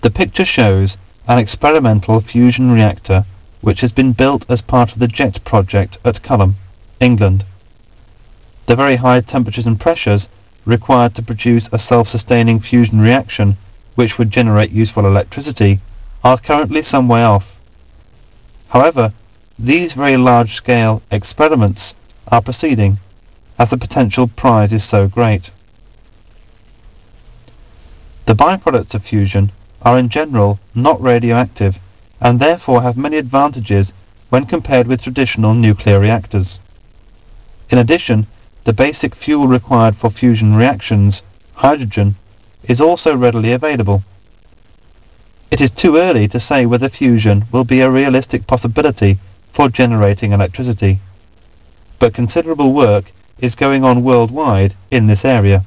The picture shows an experimental fusion reactor which has been built as part of the JET project at Culham, England. The very high temperatures and pressures required to produce a self-sustaining fusion reaction which would generate useful electricity are currently some way off. However, these very large-scale experiments are proceeding as the potential prize is so great. The byproducts of fusion are in general not radioactive and therefore have many advantages when compared with traditional nuclear reactors. In addition, the basic fuel required for fusion reactions, hydrogen, is also readily available. It is too early to say whether fusion will be a realistic possibility for generating electricity, but considerable work is going on worldwide in this area.